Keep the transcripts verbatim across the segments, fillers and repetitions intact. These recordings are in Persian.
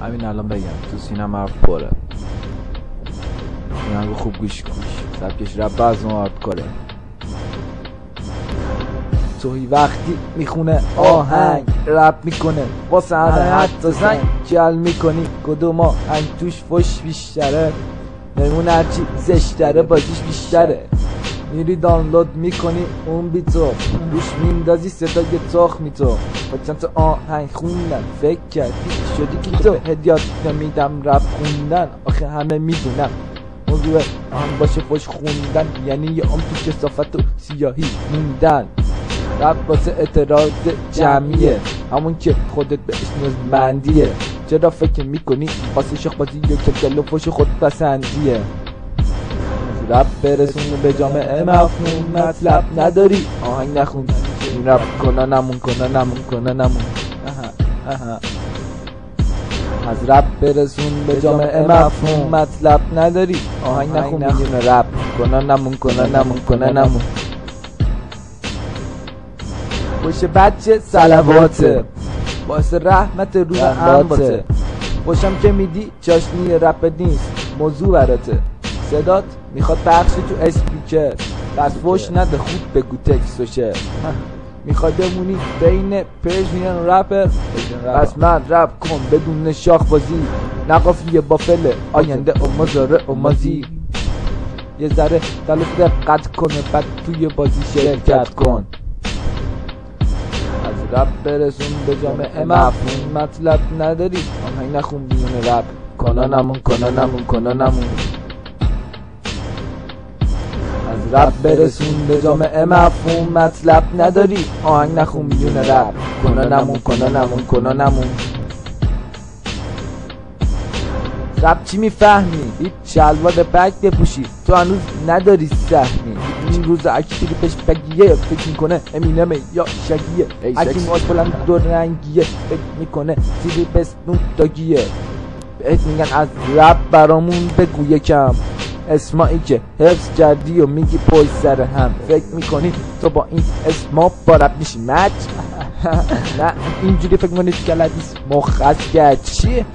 همین الان بگم تو سینم حرف پره. این هنگو خوب گوش گوش سبکش رب از اون آرد کاره. توی وقتی میخونه آهنگ رپ میکنه واسه همه حتی زنگ جل میکنی کدوم آهنگ توش فش بیشتره نمون هرچی زشتره بازیش بیشتره. میری دانلود میکنی اون بیتو روش میندازی صدای تخمی تو با چند تا آهنگ خوندن فکر کردی شدی کی تو هدیات نمیدم رپ خوندن آخه همه میدونم موضوع آهنگ باشه فش خوندن یعنی یه عمر تو کثافت و سیاهی موندن. رپ واسه اعتراض جمعیه همون که خودت بهش نیازمندیه. چرا فکر میکنی واسه شخ بازی یا که دل و فش خود پسندیه. رپ برسونه به جامعه مفهوم مطلب نداری آهنگ نخون این رپ کنه نمون کنه نمون کنه نمون اها اها. از رپ برسون به جامعه مفهوم مطلب نداری آهنگ نخون میدونه رپ کنه نمون کنه نمون کنه نمون. خوش بچه صلواته باعث رحمت روی انباته. خوشم که میدی چاشنی رپ نیست موضوع براته. صدات میخواد پخش تو اسپیکر بس فوش نده خوب بگو تکسوشه. میخواد بمونی بین پرژین رپر بس من رپ کن بدون شاخ بازی. نقافی بافل آینده امازاره امازی. یه ذره دلت دقت کنه بعد توی بازی شرکت کن. از رپ برسون به جامعه مفهوم مطلب نداری آهنگ نخون بیون رپ کنه نمون کنه نمون کنه نمون. از رپ برسون به جامعه مفهوم مطلب نداری آهنگ نخون بیون رپ کنه نمون کنه نمون کنه نمون. رپ چی میفهمی؟ هیچ شلوار پک بپوشی تو هنوز نداری سهمی. این روز اکی که پیش بگیه فکر میکنه امینمه یا شگیه. اکی موش بلند دو رنگیه فکر میکنه سیری بستون داگیه. بهت میگن از رپ برامون بگو یکم اسمایی که حفظ کردی و میگی پای سر هم. فکر میکنی تو با این اسما با رپ میشی مچ؟ نه اینجوری فکر میکنی که لدیس مخص کرد چیه؟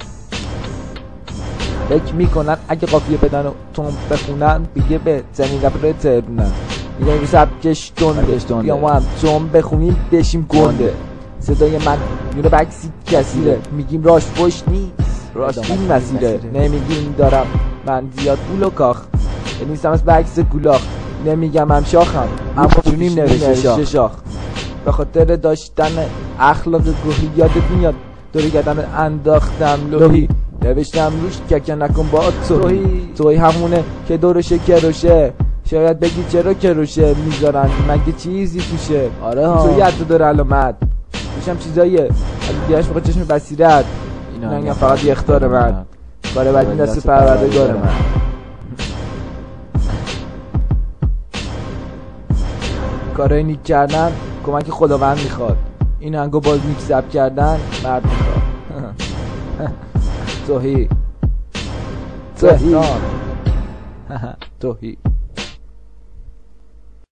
فکر میکنن اگه قافیه بدن و تون بخونن بگه به زنی رپر ترونن. میگه این رو سبکش تونده بیا ما هم تون بخونیم بشیم گنده. صدای من میونه بکسی کسیره میگیم راش فش نیست راش این مسیره. نمیگیم دارم من زیاد اول و کاخ نیستم از بکس گولاخ. نمیگم هم شاخم اما چونیم نوشته شاخ. به خاطر داشتن اخلاق گوهی یادت میاد دوری گردن انداختم لوحی نوشتم روش که نکن با توی توی همونه که دورشه کروشه. شاید بگی چرا کروشه میذارن مگه چیزی توشه. آره ها توی حتی داره علامت توشم چیزاییه از دیگرش بخواد چشم بصیرت. اینا فقط یه اختار من کار بعد این دست پروردگار من. کارای نیک کردن کمک خداوند میخواد. این هنگو باز نیک سب کردن مرد میخواد. توهی توهی توهی